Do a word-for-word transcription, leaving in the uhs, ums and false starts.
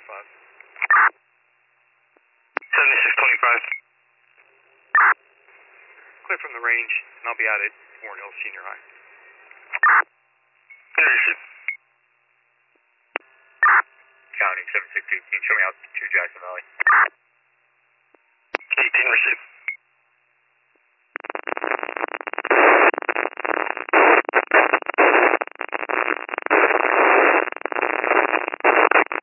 five. seventy-six twenty-five. Clear from the range, and I'll be out at Warren Hills Senior High. Understood. County seven six eighteen, show me out to Jackson Valley. eighteen received.